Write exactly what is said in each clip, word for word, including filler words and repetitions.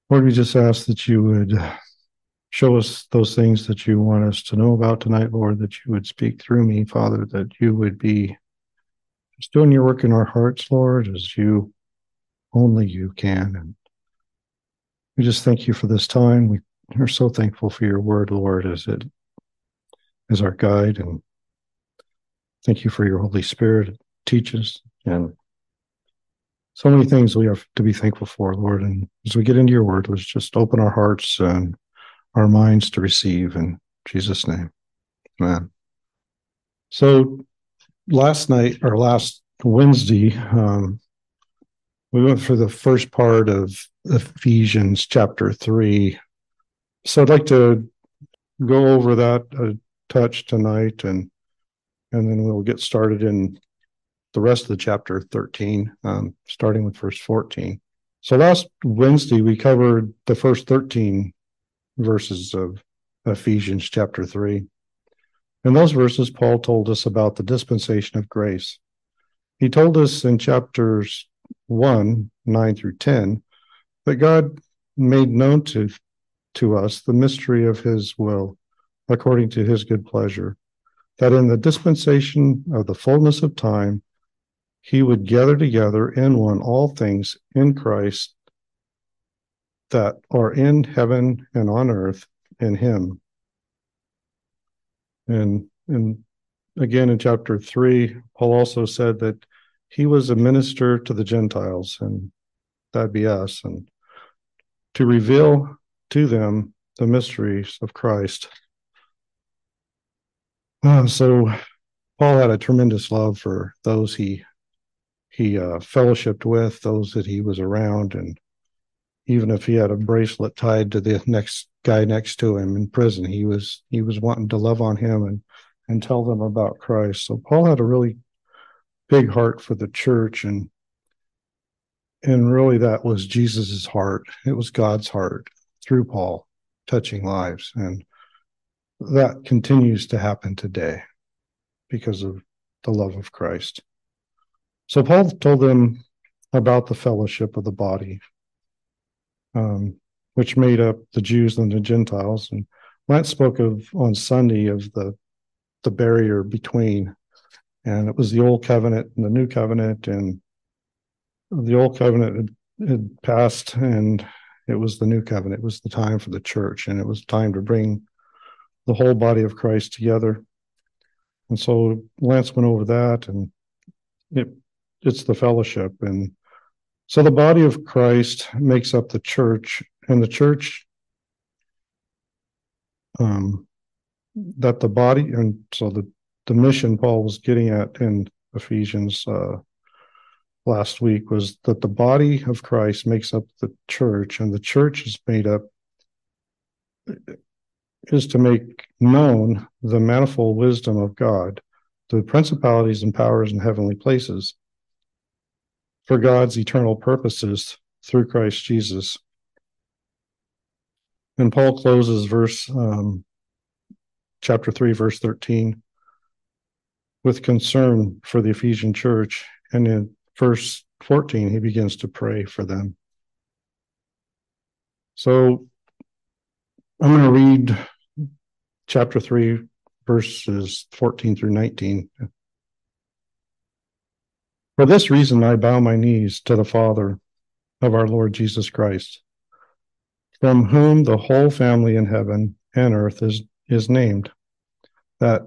Lord, we just ask that you would show us those things that you want us to know about tonight, Lord, that you would speak through me, Father, that you would be just doing your work in our hearts, Lord, as you only you can. And we just thank you for this time. We are so thankful for your word, Lord, as it is our guide. And thank you for your Holy Spirit that teaches, and so many things we have to be thankful for, Lord. And as we get into your word, let's just open our hearts and our minds to receive in Jesus' name. Amen. So last night or last Wednesday, um, we went for the first part of Ephesians chapter three. So I'd like to go over that a touch tonight, and and then we'll get started in the rest of the chapter thirteen, um, starting with verse fourteen. So last Wednesday, we covered the first thirteen verses of Ephesians chapter three. In those verses, Paul told us about the dispensation of grace. He told us in chapters one, nine through ten, that God made known to, to us the mystery of his will, according to his good pleasure, that in the dispensation of the fullness of time, he would gather together in one all things in Christ that are in heaven and on earth in him. And, and again, in chapter three, Paul also said that he was a minister to the Gentiles, and that'd be us, and to reveal to them the mysteries of Christ. Uh, so Paul had a tremendous love for those he he uh, fellowshipped with, those that he was around, and even if he had a bracelet tied to the next guy next to him in prison, he was he was wanting to love on him and and tell them about Christ. So Paul had a really big heart for the church, and and really that was Jesus's heart. It was God's heart through Paul, touching lives, and that continues to happen today because of the love of Christ. So Paul told them about the fellowship of the body, um, which made up the Jews and the Gentiles. And Lance spoke of on Sunday of the the barrier between, and it was the old covenant and the new covenant, and the old covenant had, had passed, and it was the new covenant. It was the time for the church, and it was time to bring the whole body of Christ together. And so Lance went over that, and it it's the fellowship. And so the body of Christ makes up the church, and the church, um, that the body, and so the, the mission Paul was getting at in Ephesians uh, last week was that the body of Christ makes up the church, and the church is made up, is to make known the manifold wisdom of God, the principalities and powers in heavenly places, for God's eternal purposes through Christ Jesus. And Paul closes verse um, chapter three, verse thirteen, with concern for the Ephesian church. And in verse fourteen, he begins to pray for them. So I'm going to read chapter three, verses fourteen through nineteen. For this reason, I bow my knees to the Father of our Lord Jesus Christ, from whom the whole family in heaven and earth is, is named, that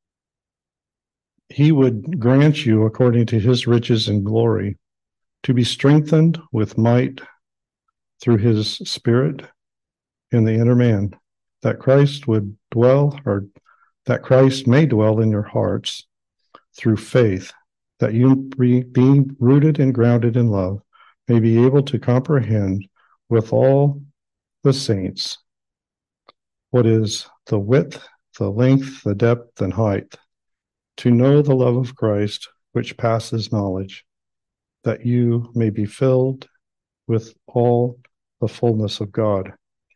he would grant you, according to his riches and glory, to be strengthened with might through his Spirit in the inner man, that Christ would dwell, or that Christ may dwell in your hearts through faith, that you, being rooted and grounded in love, may be able to comprehend with all the saints what is the width, the length, the depth, and height, to know the love of Christ, which passes knowledge, that you may be filled with all the fullness of God.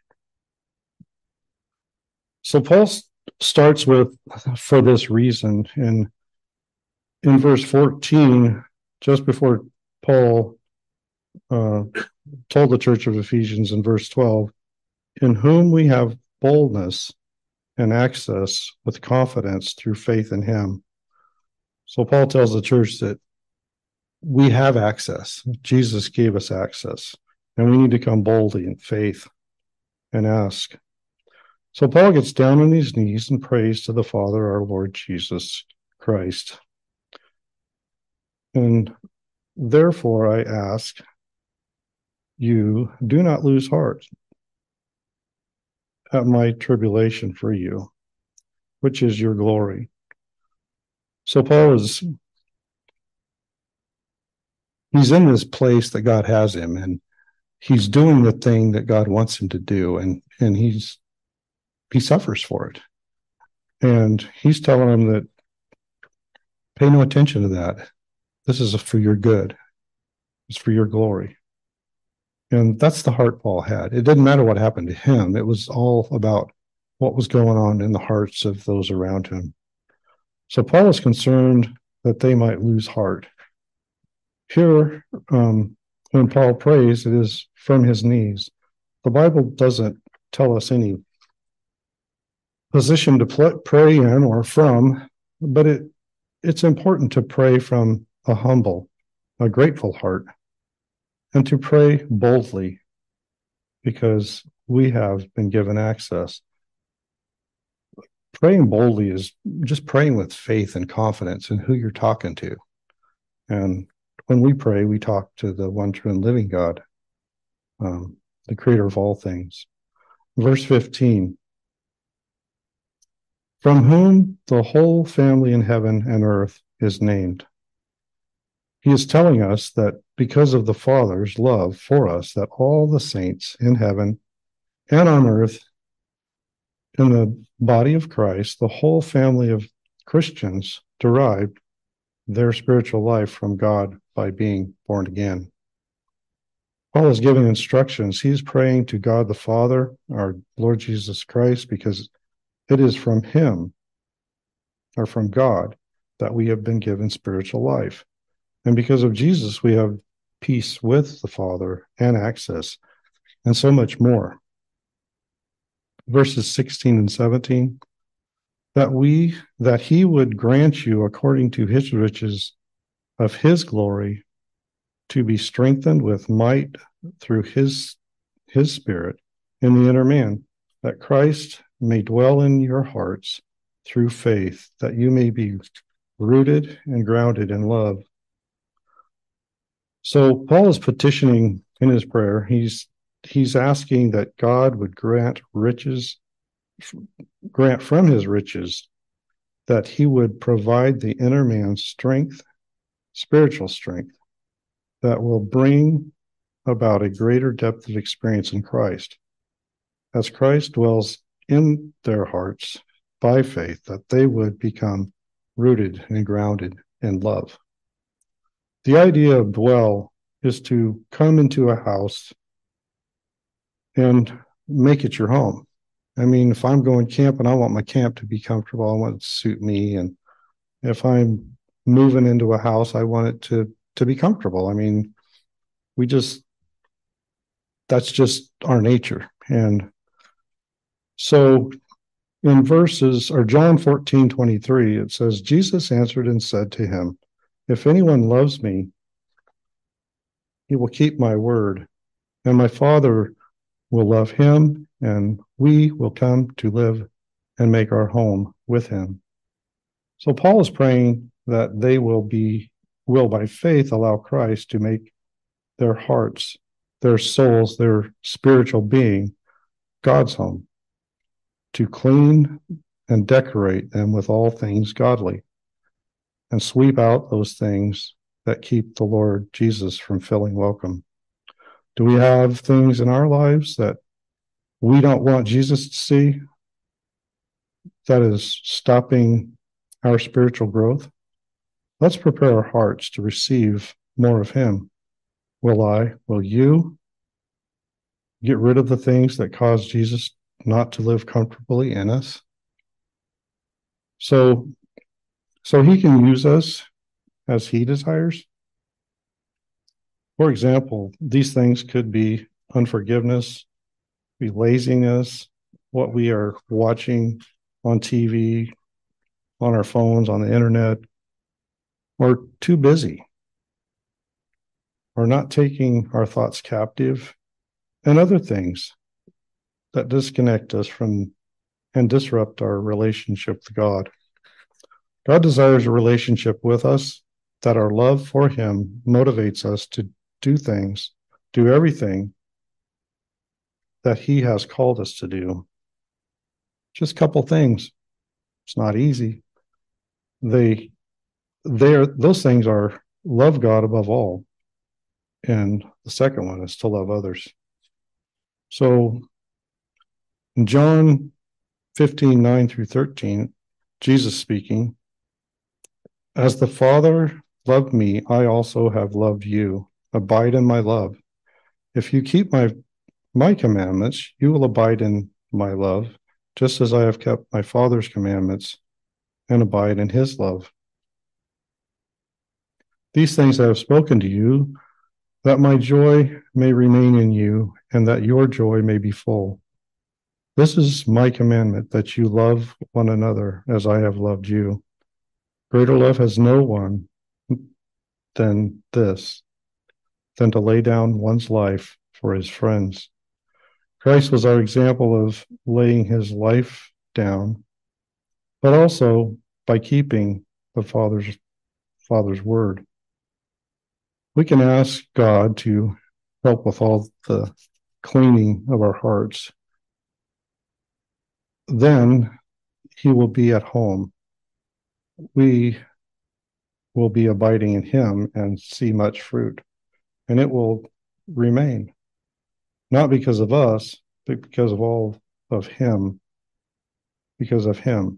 So Paul starts with, for this reason, and in verse fourteen, just before Paul uh, told the church of Ephesians in verse twelve, in whom we have boldness and access with confidence through faith in him. So Paul tells the church that we have access. Jesus gave us access, and we need to come boldly in faith and ask. So Paul gets down on his knees and prays to the Father, our Lord Jesus Christ. And therefore I ask you, do not lose heart at my tribulation for you, which is your glory. So Paul is, he's in this place that God has him, and he's doing the thing that God wants him to do, and and he's he suffers for it. And he's telling him that pay no attention to that. This is for your good. It's for your glory. And that's the heart Paul had. It didn't matter what happened to him. It was all about what was going on in the hearts of those around him. So Paul is concerned that they might lose heart. Here, um, when Paul prays, it is from his knees. The Bible doesn't tell us any position to pl- pray in or from, but it it's important to pray from a humble, a grateful heart, and to pray boldly because we have been given access. Praying boldly is just praying with faith and confidence in who you're talking to. And when we pray, we talk to the one true and living God, um, the creator of all things. Verse fifteen, from whom the whole family in heaven and earth is named. He is telling us that because of the Father's love for us, that all the saints in heaven and on earth, in the body of Christ, the whole family of Christians derived their spiritual life from God by being born again. Paul is giving instructions. He's praying to God the Father, our Lord Jesus Christ, because it is from him or from God that we have been given spiritual life. And because of Jesus, we have peace with the Father and access, and so much more. Verses sixteen and seventeen, that we, that he would grant you according to his riches of his glory to be strengthened with might through his, his spirit in the inner man, that Christ may dwell in your hearts through faith, that you may be rooted and grounded in love. So Paul is petitioning in his prayer. He's he's asking that God would grant riches, grant from his riches, that he would provide the inner man's strength, spiritual strength, that will bring about a greater depth of experience in Christ. As Christ dwells in their hearts by faith, that they would become rooted and grounded in love. The idea of dwell is to come into a house and make it your home. I mean, if I'm going camping, I want my camp to be comfortable. I want it to suit me. And if I'm moving into a house, I want it to, to be comfortable. I mean, we just, that's just our nature. And so in verses, or John fourteen twenty-three, it says, Jesus answered and said to him, if anyone loves me, he will keep my word, and my Father will love him, and we will come to live and make our home with him. So Paul is praying that they will be, will by faith allow Christ to make their hearts, their souls, their spiritual being God's home, to clean and decorate them with all things godly, and sweep out those things that keep the Lord Jesus from feeling welcome. Do we have things in our lives that we don't want Jesus to see that is stopping our spiritual growth? Let's prepare our hearts to receive more of him. Will I, will you get rid of the things that cause Jesus not to live comfortably in us? So, so he can use us as he desires. For example, these things could be unforgiveness, be laziness, what we are watching on T V, on our phones, on the internet, or too busy, or not taking our thoughts captive, and other things that disconnect us from and disrupt our relationship with God. God desires a relationship with us, that our love for Him motivates us to do things, do everything that He has called us to do. Just a couple things. It's not easy. They, they are, those things are love God above all. And the second one is to love others. So in John fifteen, nine through thirteen, Jesus speaking, as the Father loved me, I also have loved you. Abide in my love. If you keep my my commandments, you will abide in my love, just as I have kept my Father's commandments and abide in his love. These things I have spoken to you, that my joy may remain in you, and that your joy may be full. This is my commandment, that you love one another as I have loved you. Greater love has no one than this, than to lay down one's life for his friends. Christ was our example of laying his life down, but also by keeping the Father's Father's word. We can ask God to help with all the cleaning of our hearts. Then he will be at home. We will be abiding in him and see much fruit, and it will remain, not because of us, but because of all of him, because of him.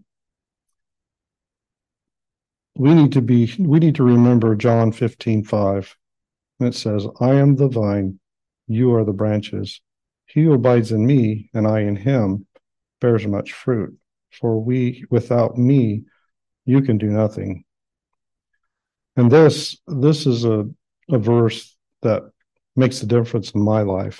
We need to be, we need to remember John fifteen five. And it says, I am the vine, you are the branches. He who abides in me and I in him bears much fruit. For we, without me, you can do nothing. And this, this is a, a verse that makes a difference in my life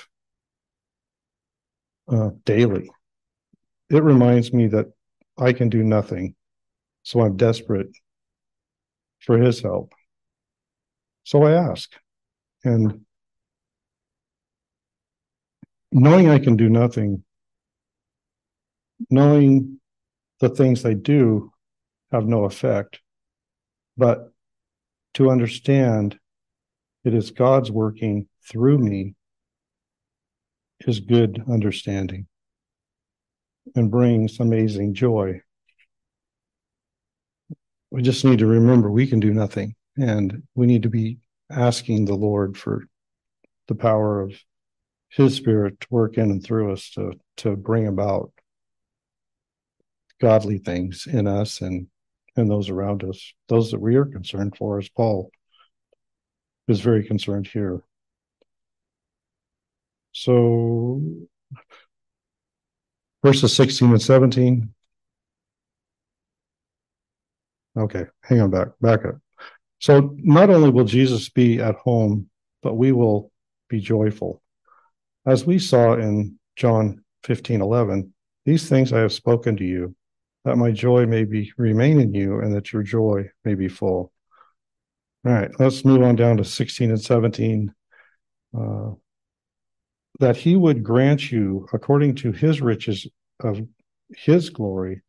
uh, daily. It reminds me that I can do nothing. So I'm desperate for his help. So I ask. And knowing I can do nothing, knowing the things I do have no effect, but to understand it is God's working through me is good understanding and brings amazing joy. We just need to remember we can do nothing, and we need to be asking the Lord for the power of his Spirit to work in and through us to, to bring about godly things in us and, and those around us, those that we are concerned for, as Paul is very concerned here. So verses sixteen and seventeen. Okay, hang on back, back up. So not only will Jesus be at home, but we will be joyful. As we saw in John fifteen eleven, these things I have spoken to you, that my joy may be remain in you, and that your joy may be full. All right, let's move on down to sixteen and seventeen. Uh, that he would grant you, according to his riches of his glory,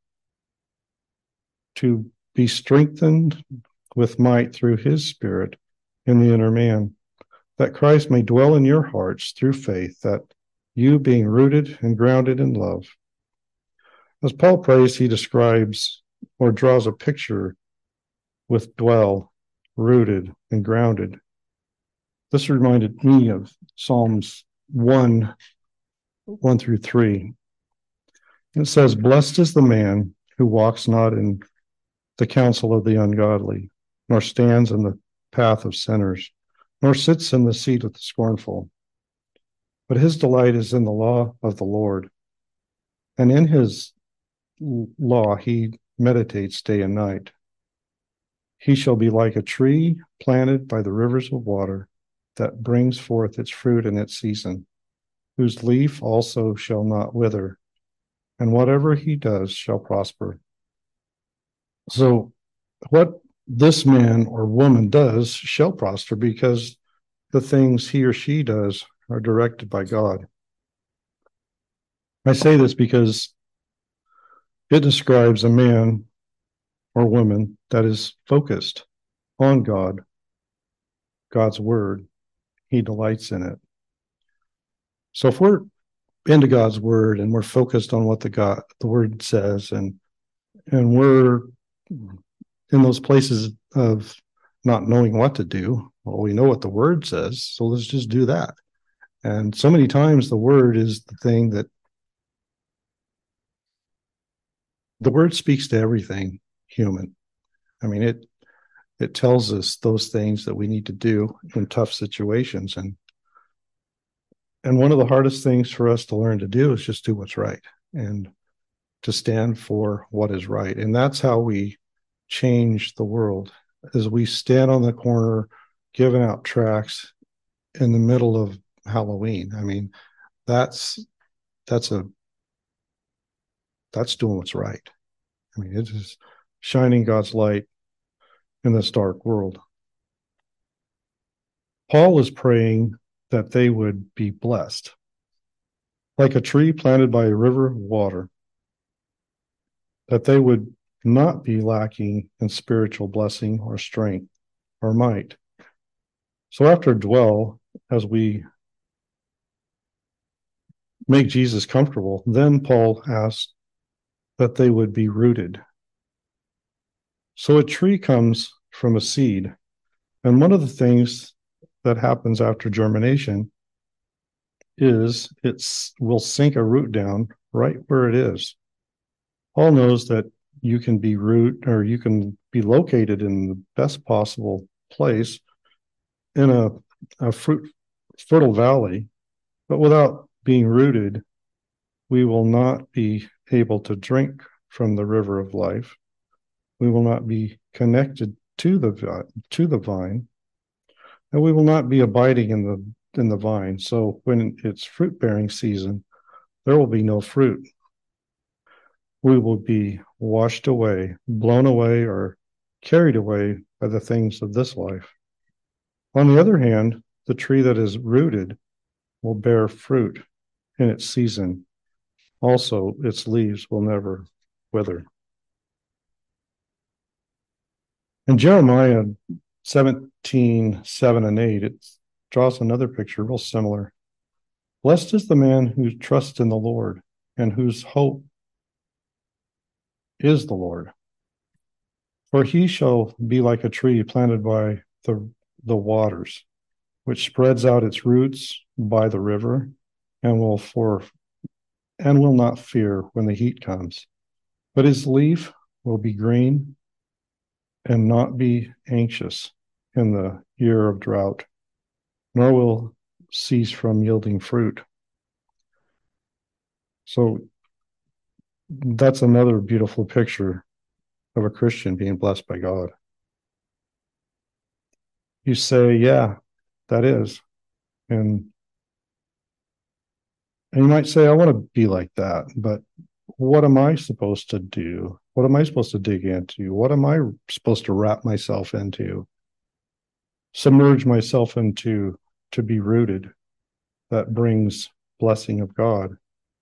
to be strengthened with might through his Spirit in the inner man, that Christ may dwell in your hearts through faith, that you, being rooted and grounded in love. As Paul prays, he describes or draws a picture with dwell, rooted, and grounded. This reminded me of Psalms one, one through three. It says, blessed is the man who walks not in the counsel of the ungodly, nor stands in the path of sinners, nor sits in the seat of the scornful. But his delight is in the law of the Lord, and in his law he meditates day and night. He shall be like a tree planted by the rivers of water, that brings forth its fruit in its season, whose leaf also shall not wither, and whatever he does shall prosper. So what this man or woman does shall prosper, because the things he or she does are directed by God. I say this because it describes a man or woman that is focused on God, God's word. He delights in it. So if we're into God's word and we're focused on what the God the word says, and and we're in those places of not knowing what to do, well, we know what the word says, so let's just do that. And so many times the word is the thing that the word speaks to everything human. I mean, it it tells us those things that we need to do in tough situations. And and one of the hardest things for us to learn to do is just do what's right and to stand for what is right. And that's how we change the world, as we stand on the corner giving out tracts in the middle of Halloween. I mean, that's that's a that's doing what's right. I mean, it is shining God's light in this dark world. Paul is praying that they would be blessed, like a tree planted by a river of water, that they would not be lacking in spiritual blessing or strength or might. So after dwell, as we make Jesus comfortable, then Paul asks that they would be rooted. So a tree comes from a seed. And one of the things that happens after germination is it will sink a root down right where it is. Paul knows that you can be root, or you can be located in the best possible place in a, a fruit, fertile valley, but without being rooted, we will not be able to drink from the river of life. We will not be connected to the to the vine, and we will not be abiding in the in the vine. So when it's fruit bearing season, there will be no fruit. We will be washed away, blown away, or carried away by the things of this life. On the other hand, the tree that is rooted will bear fruit in its season. Also, its leaves will never wither. In Jeremiah seventeen, seven and eight, it draws another picture real similar. Blessed is the man who trusts in the Lord and whose hope is the Lord. For he shall be like a tree planted by the, the waters, which spreads out its roots by the river, and will for and will not fear when the heat comes. But his leaf will be green and not be anxious in the year of drought, nor will cease from yielding fruit. So that's another beautiful picture of a Christian being blessed by God. You say, yeah, that is. And, and you might say, I want to be like that, but what am I supposed to do? What am I supposed to dig into? What am I supposed to wrap myself into? Submerge myself into, to be rooted, that brings blessing of God.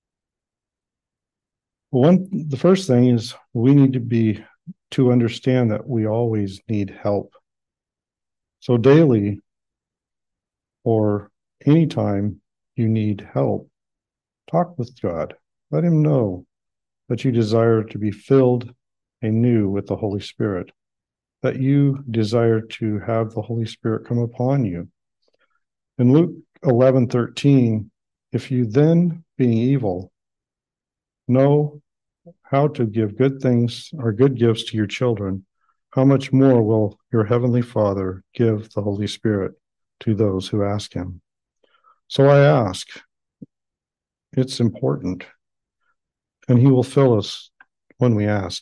One, the first thing is we need to be, to understand that we always need help. So daily, or anytime you need help, talk with God. Let him know that you desire to be filled anew with the Holy Spirit, that you desire to have the Holy Spirit come upon you. In Luke eleven thirteen, if you then, being evil, know how to give good things or good gifts to your children, how much more will your heavenly Father give the Holy Spirit to those who ask him? So I ask, it's important, and he will fill us when we ask.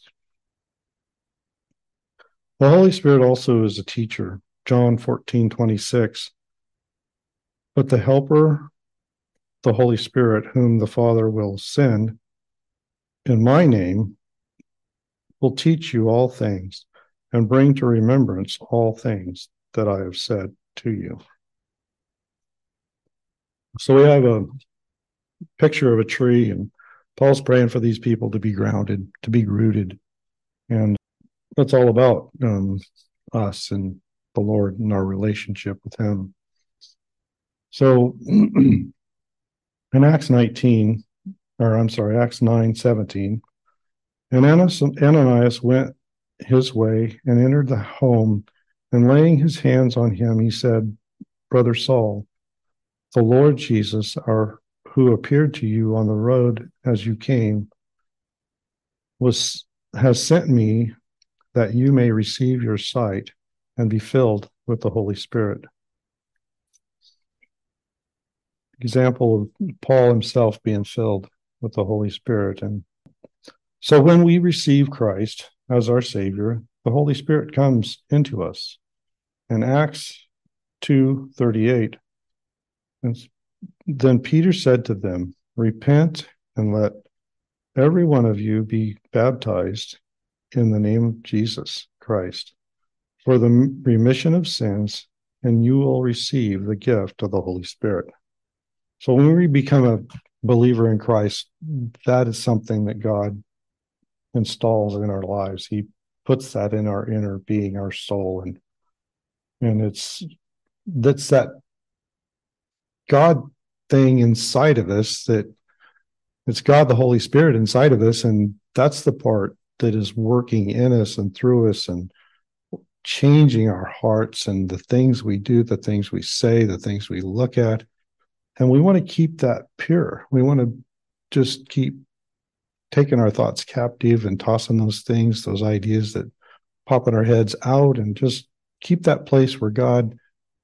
The Holy Spirit also is a teacher. John fourteen twenty-six, But the Helper, the Holy Spirit, whom the Father will send in my name, will teach you all things and bring to remembrance all things that I have said to you. So we have a picture of a tree, and Paul's praying for these people to be grounded, to be rooted. And that's all about um, us and the Lord and our relationship with him. So in Acts nineteen, or I'm sorry, Acts nine seventeen, and Ananias went his way and entered the home, and laying his hands on him, he said, Brother Saul, the Lord Jesus, our who appeared to you on the road as you came, was has sent me that you may receive your sight and be filled with the Holy Spirit. Example of Paul himself being filled with the Holy Spirit. And so when we receive Christ as our Savior, the Holy Spirit comes into us. In Acts two thirty-eight, then Peter said to them, repent and let every one of you be baptized in the name of Jesus Christ for the remission of sins, and you will receive the gift of the Holy Spirit. So when we become a believer in Christ, that is something that God installs in our lives. He puts that in our inner being, our soul, and and it's that's that God thing inside of us, that it's God the Holy Spirit inside of us, and that's the part that is working in us and through us and changing our hearts and the things we do, the things we say, the things we look at. And we want to keep that pure. We want to just keep taking our thoughts captive and tossing those things, those ideas that pop in our heads out, and just keep that place where God,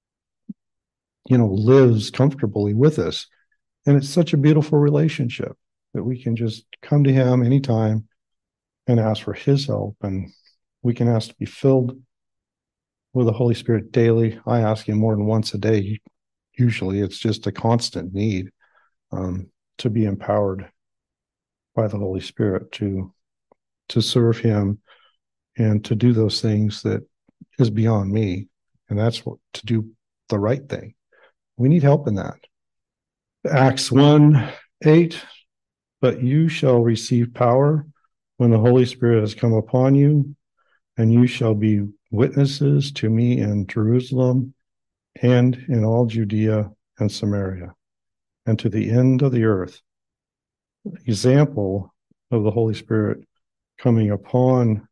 you know, lives comfortably with us. And it's such a beautiful relationship that we can just come to him anytime and ask for his help. And we can ask to be filled with the Holy Spirit daily. I ask him more than once a day. Usually it's just a constant need um, to be empowered by the Holy Spirit to to serve him and to do those things that is beyond me. And that's what, to do the right thing. We need help in that. Acts one eight, but you shall receive power when the Holy Spirit has come upon you, and you shall be witnesses to me in Jerusalem and in all Judea and Samaria and to the end of the earth. Example of the Holy Spirit coming upon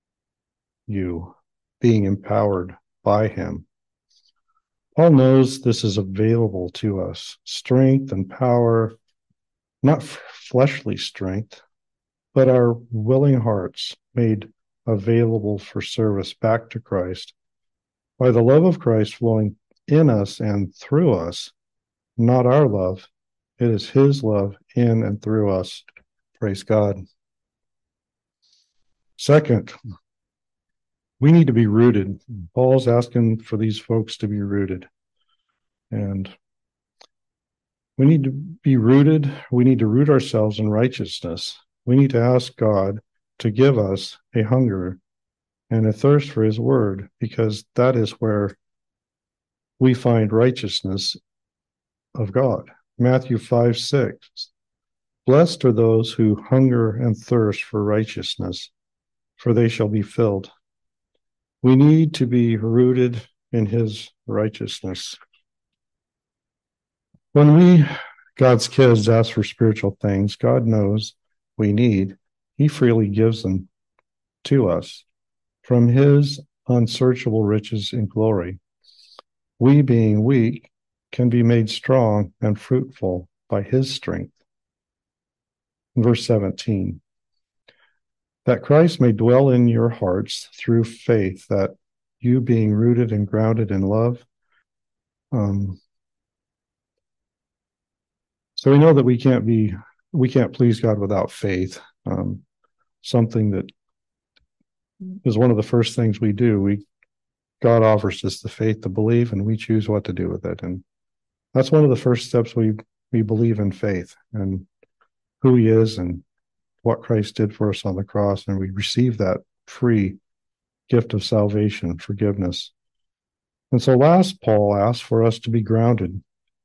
you, being empowered by him. Paul knows this is available to us, strength and power, not fleshly strength, but our willing hearts made available for service back to Christ by the love of Christ flowing in us and through us, not our love. It is his love in and through us. Praise God. Second, we need to be rooted. Paul's asking for these folks to be rooted. And we need to be rooted. We need to root ourselves in righteousness. We need to ask God to give us a hunger and a thirst for his word, because that is where we find righteousness of God. Matthew five six. Blessed are those who hunger and thirst for righteousness, for they shall be filled. We need to be rooted in his righteousness. When we, God's kids, ask for spiritual things God knows we need, he freely gives them to us from his unsearchable riches in glory. We, being weak, can be made strong and fruitful by his strength. Verse seventeen, that Christ may dwell in your hearts through faith, that you, being rooted and grounded in love. Um, so we know that we can't be, we can't please God without faith. Um, something that is one of the first things we do. We God offers us the faith to believe, and we choose what to do with it. And That's one of the first steps we we believe in faith and who he is and what Christ did for us on the cross, and we receive that free gift of salvation, forgiveness. And so last, Paul asks for us to be grounded.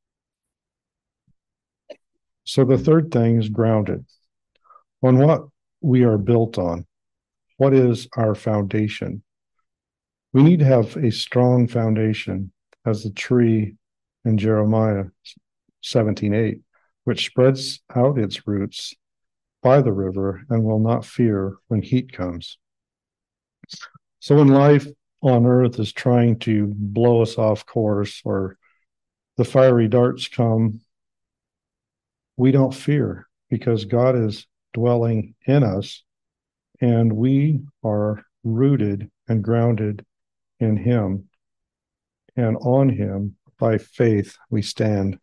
So the third thing is grounded. On what we are built on. What is our foundation? We need to have a strong foundation as the tree in Jeremiah seventeen eight, which spreads out its roots by the river and will not fear when heat comes. So when life on earth is trying to blow us off course or the fiery darts come, we don't fear because God is dwelling in us and we are rooted and grounded in him, and on him by faith we stand.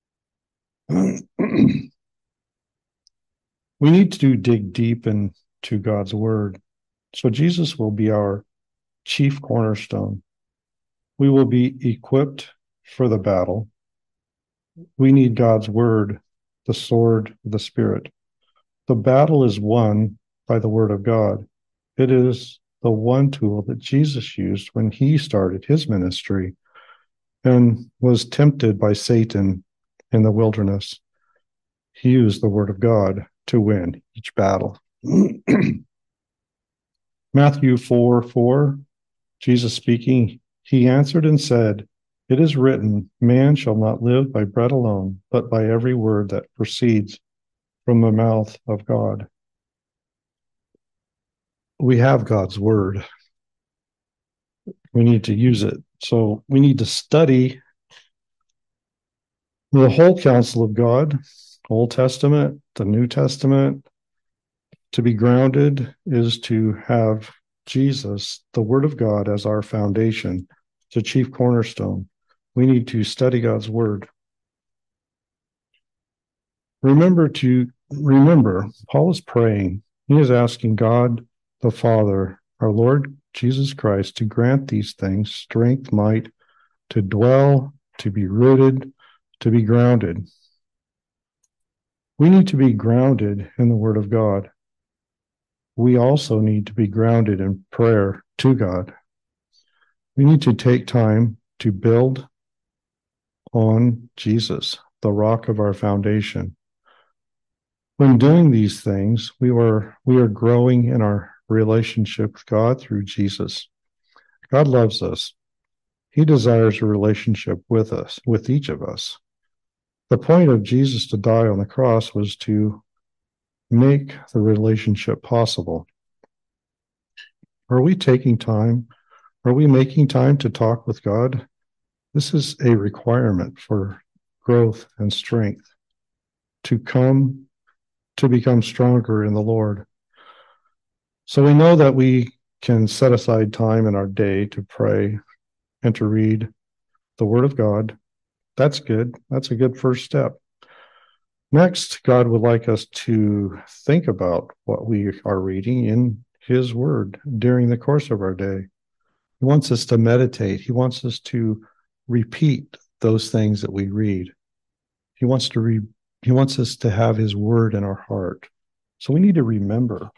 We need to dig deep into God's word. So Jesus will be our chief cornerstone. We will be equipped for the battle. We need God's word, the sword of the Spirit. The battle is won by the word of God. It is the one tool that Jesus used when he started his ministry and was tempted by Satan in the wilderness. He used the word of God to win each battle. Matthew four four, Jesus speaking, he answered and said, "It is written, man shall not live by bread alone, but by every word that proceeds from the mouth of God." We have God's word. We need to use it. So we need to study the whole counsel of God, Old Testament, the New Testament. To be grounded is to have Jesus, the word of God, as our foundation, the chief cornerstone. We need to study God's word. Remember to remember, Paul is praying. He is asking God the Father, our Lord Jesus Christ, to grant these things, strength, might, to dwell, to be rooted, to be grounded. We need to be grounded in the Word of God. We also need to be grounded in prayer to God. We need to take time to build on Jesus, the rock of our foundation. When doing these things, we are we are growing in our relationship with God through Jesus. God loves us. He desires a relationship with us, with each of us. The point of Jesus to die on the cross was to make the relationship possible. Are we taking time? Are we making time to talk with God? This is a requirement for growth and strength to come to become stronger in the Lord. So we know that we can set aside time in our day to pray and to read the Word of God. That's good. That's a good first step. Next, God would like us to think about what we are reading in His Word during the course of our day. He wants us to meditate. He wants us to repeat those things that we read. He wants to re- He wants us to have His Word in our heart. So we need to remember.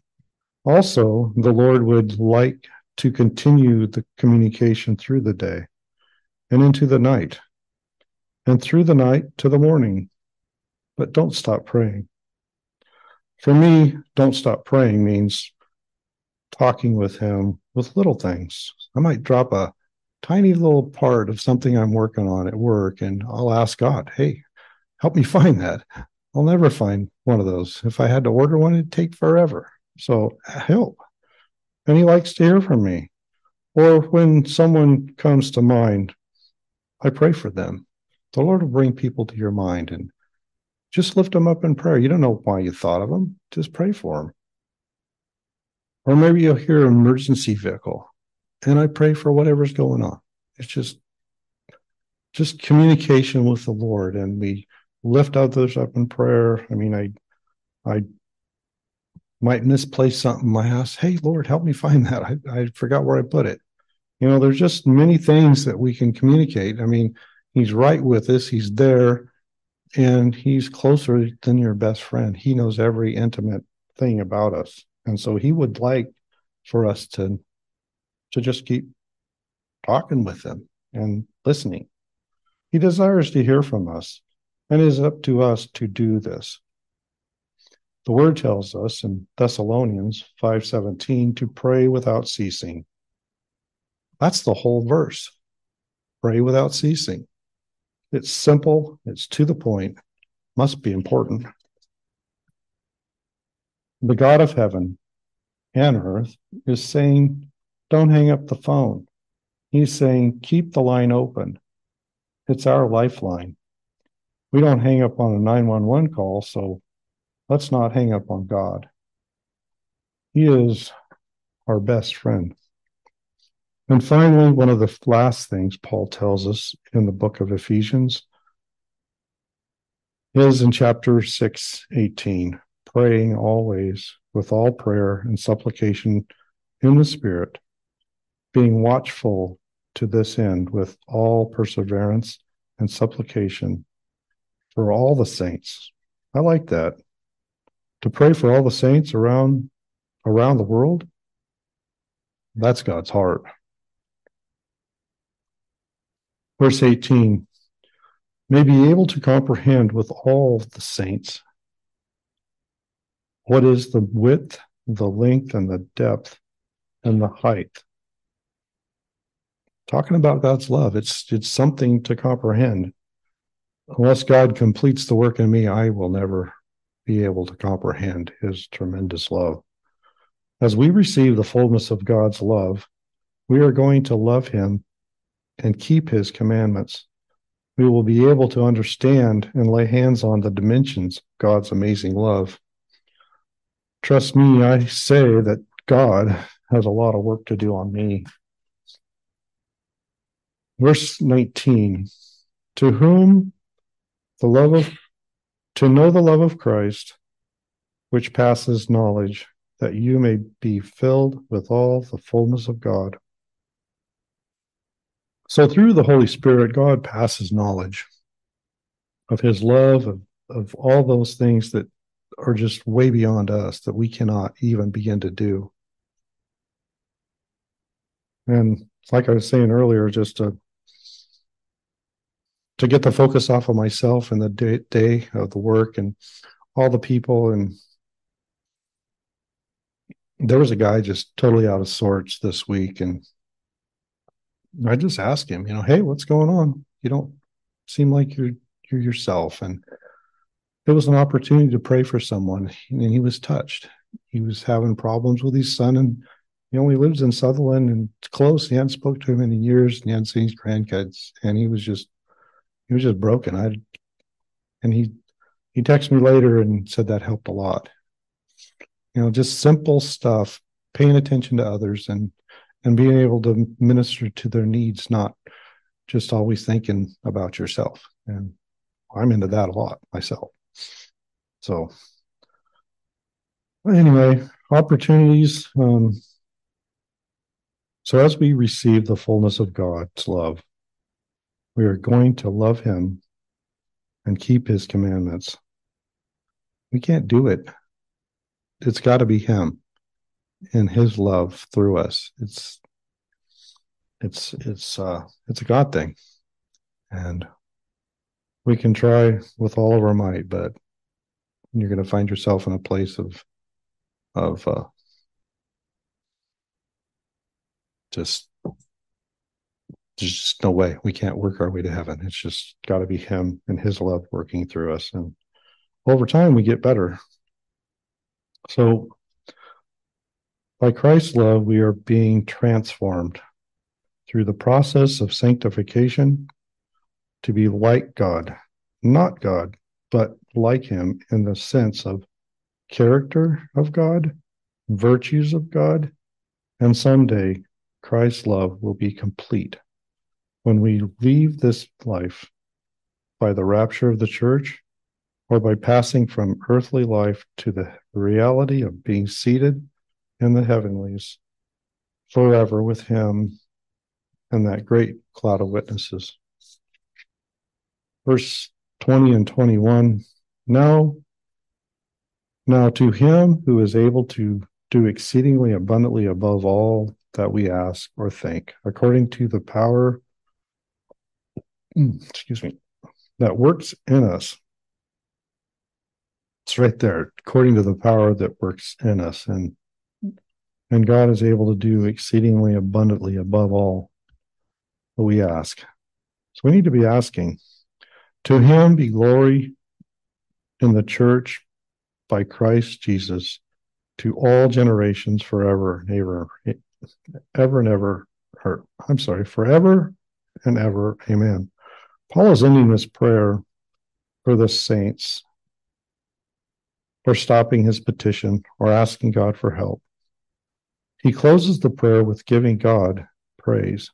Also, the Lord would like to continue the communication through the day and into the night and through the night to the morning. But don't stop praying. For me, don't stop praying means talking with Him with little things. I might drop a tiny little part of something I'm working on at work, and I'll ask God, hey, help me find that. I'll never find one of those. If I had to order one, it'd take forever. So help. And He likes to hear from me. Or when someone comes to mind, I pray for them. The Lord will bring people to your mind and just lift them up in prayer. You don't know why you thought of them. Just pray for them. Or maybe you'll hear an emergency vehicle, and I pray for whatever's going on. It's just, just communication with the Lord, and we lift others up in prayer. I mean, I, I might misplace something in my house. Hey, Lord, help me find that. I, I forgot where I put it. You know, there's just many things that we can communicate. I mean, He's right with us. He's there, and he's closer than your best friend. He knows every intimate thing about us. And so he would like for us to, to just keep talking with him and listening. He desires to hear from us, and it is up to us to do this. The word tells us in Thessalonians five seventeen to pray without ceasing. That's the whole verse. Pray without ceasing. It's simple, it's to the point, must be important. The God of heaven and earth is saying, don't hang up the phone. He's saying, keep the line open. It's our lifeline. We don't hang up on a nine one one call, so let's not hang up on God. He is our best friend. And finally, one of the last things Paul tells us in the book of Ephesians is in chapter six, eighteen, praying always with all prayer and supplication in the Spirit, being watchful to this end with all perseverance and supplication for all the saints. I like that. To pray for all the saints around around the world, that's God's heart. Verse eighteen, may be able to comprehend with all the saints what is the width, the length, and the depth, and the height. Talking about God's love, it's it's something to comprehend. Unless God completes the work in me, I will never be able to comprehend his tremendous love. As we receive the fullness of God's love, we are going to love him and keep his commandments. We will be able to understand and lay hands on the dimensions of God's amazing love. Trust me, I say that God has a lot of work to do on me. Verse nineteen, to whom the love of, to know the love of Christ, which passes knowledge, that you may be filled with all the fullness of God. So through the Holy Spirit, God passes knowledge of his love, of, of all those things that are just way beyond us, that we cannot even begin to do. And like I was saying earlier, just to, to get the focus off of myself and the day, day of the work and all the people. And there was a guy just totally out of sorts this week, and I just asked him, you know, hey, what's going on? You don't seem like you're you're yourself. And it was an opportunity to pray for someone, and he was touched. He was having problems with his son, and he only lives in Sutherland, and it's close. He hadn't spoke to him in years, and he hadn't seen his grandkids, and he was just he was just broken. I and he he texted me later and said that helped a lot. You know, just simple stuff, paying attention to others, and and being able to minister to their needs, not just always thinking about yourself. And I'm into that a lot myself. So anyway, opportunities. Um, so as we receive the fullness of God's love, we are going to love him and keep his commandments. We can't do it. It's got to be him and his love through us. It's it's it's uh it's a God thing. And we can try with all of our might, but you're going to find yourself in a place of of uh, just there's just no way. We can't work our way to heaven. It's just got to be him and his love working through us. And over time, we get better. So by Christ's love, we are being transformed through the process of sanctification to be like God, not God, but like him in the sense of character of God, virtues of God, and someday Christ's love will be complete. When we leave this life by the rapture of the church, or by passing from earthly life to the reality of being seated in the heavenlies forever with him and that great cloud of witnesses. verse twenty and twenty-one. Now, now to him who is able to do exceedingly abundantly above all that we ask or think, according to the power, excuse me, that works in us. It's right there, according to the power that works in us. And and God is able to do exceedingly abundantly above all that we ask. So we need to be asking. To him be glory in the church by Christ Jesus to all generations forever and ever, ever and ever, or I'm sorry, forever and ever. Amen. Paul is ending this prayer for the saints, or stopping his petition, or asking God for help. He closes the prayer with giving God praise.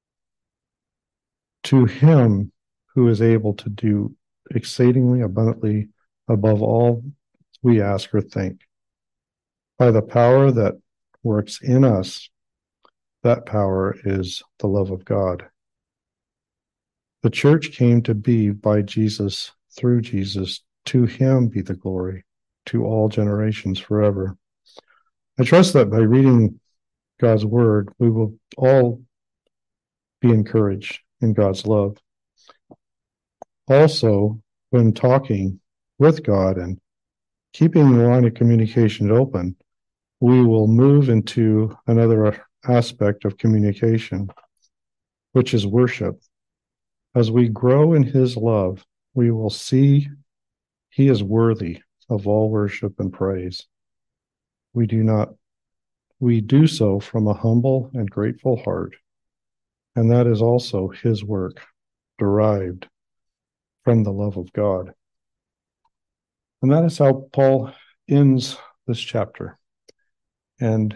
To him who is able to do exceedingly abundantly above all we ask or think, by the power that works in us, that power is the love of God. The church came to be by Jesus, through Jesus. To him be the glory, to all generations forever. I trust that by reading God's word, we will all be encouraged in God's love. Also, when talking with God and keeping the line of communication open, we will move into another aspect of communication, which is worship. As we grow in his love, we will see he is worthy of all worship and praise. We do not, we do so from a humble and grateful heart. And that is also his work, derived from the love of God. And that is how Paul ends this chapter. And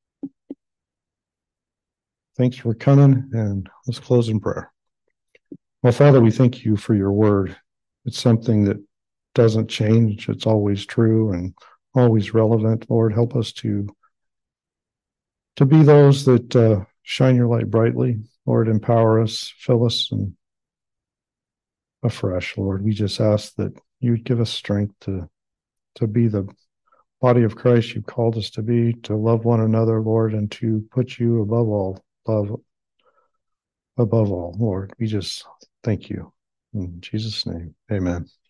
thanks for coming, and let's close in prayer. Well, Father, we thank you for your word. It's something that doesn't change. It's always true and always relevant. Lord, help us to, to be those that uh, shine your light brightly. Lord, empower us, fill us and afresh, Lord. We just ask that you'd give us strength to, to be the body of Christ you've called us to be, to love one another, Lord, and to put you above all, love above all, Lord. We just thank you. In Jesus' name, amen.